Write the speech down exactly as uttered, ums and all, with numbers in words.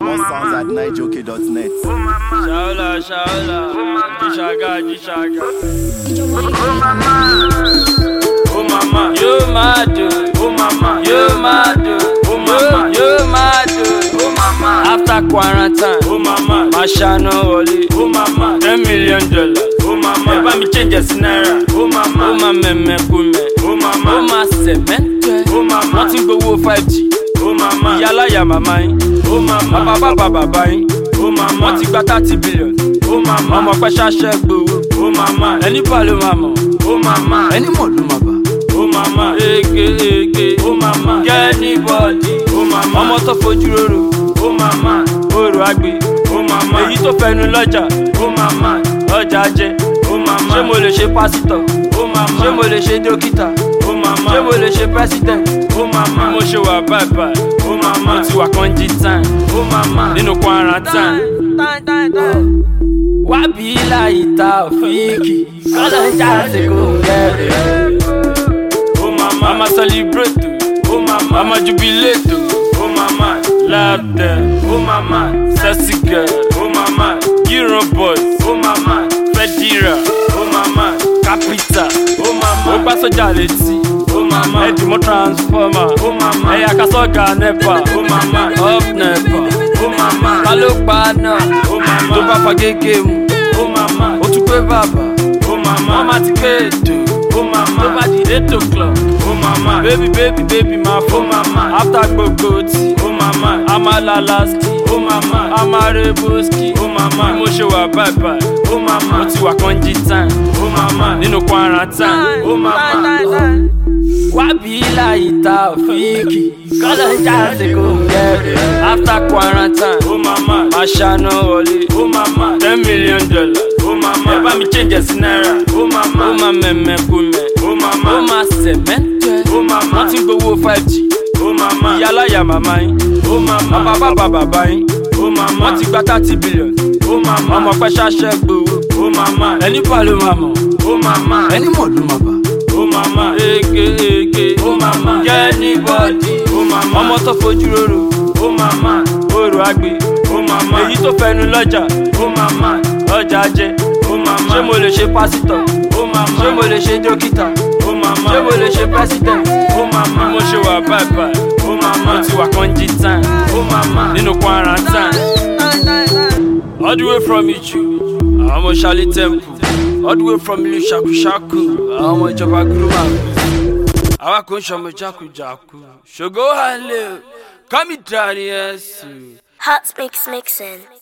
More sounds at nigejockey dot net. Shaola, Shaola, Gishaga, Gishaga. Oh mama, you mad, oh mama, you mad, oh mama, you mad, oh mama. After quarantine, oh mama, Mashano Oli, oh mama, ten million dollars, oh mama. Never me change a scenario, oh mama, oh mama, me kume, oh mama, oh ma cement, oh mama, nothing go five G, oh mama, yala ya mama, oh mama, baba baba baba, oh mama, nothing got thirty billion, oh mama, mama kwasha shegbo, oh mama, any palo mama, oh mama, any molu mama. Oh mama, eke eke, oh mama, get anybody, oh mama, ọmọ tó fojú roro, oh mama, oro agbe, oh mama, èyí tó fẹnu lọ́jà, oh mama, ọjà jẹ, oh mama, ṣé mo lè ṣe pásítọ̀, oh mama, ṣé mo lè ṣe dókítà, oh mama, ṣé mo lè ṣe president, oh mama, mo ṣe wà bye bye, oh mama, mo ti wà kọ́njí time, oh mama, nínú quarantine. Wá bí láyìí ta òfìkì, kọ́lọ́ ń jà sí kò ń gẹ̀rẹ́. I'ma celebrate, oh mama, I'ma jubilate, oh mama, love them, oh mama, sexy girl, oh mama, Euro boys, oh mama, Fedira, oh mama, Capita, oh mama, Oba Soja Leti, oh mama, Edimo Transformer, oh mama, Eya Kasoga Nepa, oh mama, Up Nepa, oh mama, Kalopana, oh mama, Toba Fagegemu, oh mama, Otukwe Baba, oh mama, Mama Tiketo. Oh mama, nobody eight o'clock. Oh mama, baby, baby, baby, my phone. Oh mama, after Gogoti. Oh mama, I'm a Lalaski. Oh mama, I'm a Reboski. Oh mama, mo ṣe wà bye bye. Oh mama, mo ti wà kọ́njí time. Oh mama, nínú quarantine. Oh mama, wá bí láyìí ta òfìkì, kọ́lọ́ ń jà sí kò ń gẹ̀rẹ́. After quarantine. Oh mama, Mashano Oli. Oh mama, ten million dollars. Oh mama, never me change a scenario. Oh mama, oh mama, me kume. Oh mama, oh ma cement. Oh mama, nothing go five G. Oh mama, yala ya mama. Oh mama, baba baba baba. Oh mama, nothing got thirty billion. Oh mama, mama kwasha shegbo. Oh mama, any palo mama. Oh mama, any molu mama. Oh mama, eke eke. Oh mama, get anybody. Oh mama, ọmọ tó fojú roro. Oh mama, oro agbe. Oh mama, èyí tó fẹnu lọ́jà. Oh mama, ọjà jẹ. Oh mama, ṣé mo lè ṣe pásítọ̀? Oh mama, ṣé mo lè ṣe dókítà? Oh mama, ṣé mo lè ṣe president? Oh mama, mo ṣe wà bye bye. Oh mama, mo ti wà kọ́njí time. Oh mama, nínú quarantine. All the way from Ichu, àwọn ọmọ Ṣálí Temple. All the way from ìlú Ṣàkúṣàkú, àwọn ọmọ ìjọba Gúrúmà. Àwa kò ń ṣọmọ jákujàku. Ṣògo Hálẹ̀, kọ́mí dárí ẹ̀sùn. Hot Mix Mixin'.